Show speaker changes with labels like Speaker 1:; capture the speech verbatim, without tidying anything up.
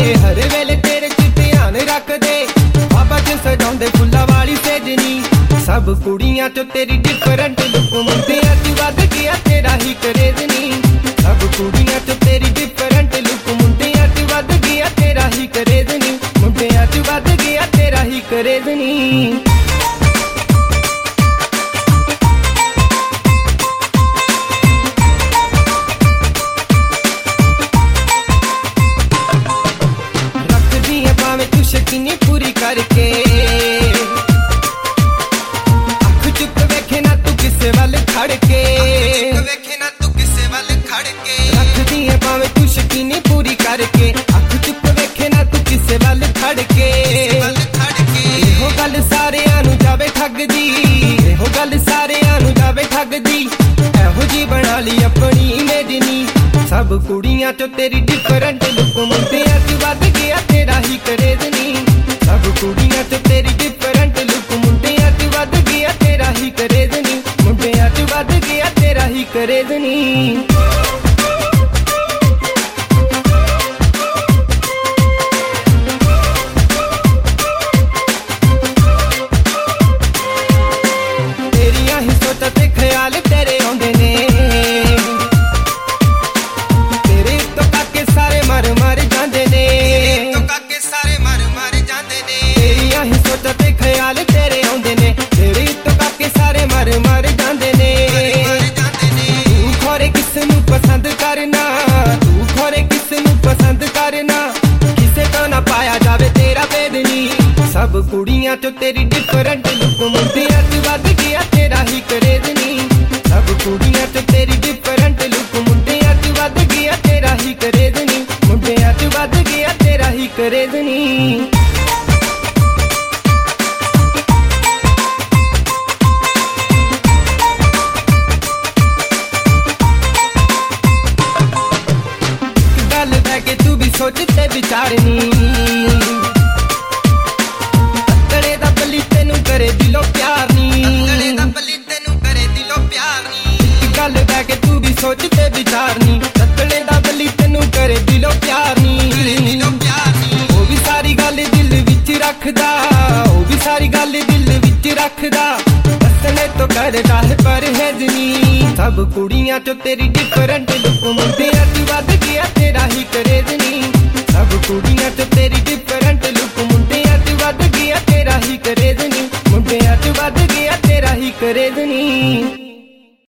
Speaker 1: हर वेले तेरे च ध्यान रखदे बाबा च सजाउंदे फुल्लां वाली सेजनी सब कुड़ियां चो तेरी डिफरेंट लुक मुंडियां च वध गया तेरा ही करेजनी सब कुड़ियां चो तेरी डिफरेंट लुक मुंडियां च वध गया तेरा ही करेजनी मुंडियां च वध गया तेरा ही करेजनी शकीनी पूरी करके अख चुक वेखे ना तू किसे वाल खड़ के वेखे ना तू किसे वाल खड़ के रख दी है भावे तू शकीनी पूरी करके अख चुक वेखे ना तू किसे वाल खड़ के एहो गल सारियां नू जावे ठग दी एहो गल सारियां नू जावे ठग दी एहो जी बना ली अपनी इमेजनी सब कुड़ियां चो तेरी डिफरेंट लुक मुंडियां च वध गया तेरा ही करेजनी सब कुड़ियां चो तेरी डिफरेंट लुक मुंडियां च वध गया तेरा ही करेजनी मुंडियां च वध गया तेरा ही करेजनी तेरियां ही सोचां ते ख्याल तेरे आउंदे ने मर मर जांदे ने तो काके सारे मर मर जांदे ने तेरियां ही सोचां ते ख्याल तेरे आउंदे ने तेरे तो काके सारे मर मर जांदे ने तू खोरे किस नू पसंद करना तू खोरे किस नू पसंद करना किसे तो ना पाया जावे तेरा बेदनी सब कुड़ियां चो तेरी डिफरेंट लुक मुंडियां च वध गया तेरा ही करेजनी सब कुड़ियां चो तेरी डिफरेंट लुक मुंडियां च वध गया तेरा ही करेजनी मुंडियां च वध गया तेरा ही करेजनी गल बह के तू भी सोच ते विचारनी तड़े दा बली तेनू करे दिलों प्यार नी तड़े दा बली तेनू करे दिलों प्यार नी गल बह के तू भी सोच ते विचारनी तड़े दा बली तेनू करे दिलों प्यार नी दिलों प्यार नी ओ भी सारी गल दिल विच रखदा ओ भी सारी गल दिल विच रखदा दसने तो करदा है परहेजनी सब कुड़ियां चो तेरी डिफरेंट लुक मुंडियां च वध गया तेरा ही करेजनी सब कुड़ियां चो तेरी डिफरेंट लुक मुंडियां च वध गया तेरा ही करेजनी मुंडियां च वध गया तेरा ही करेजनी।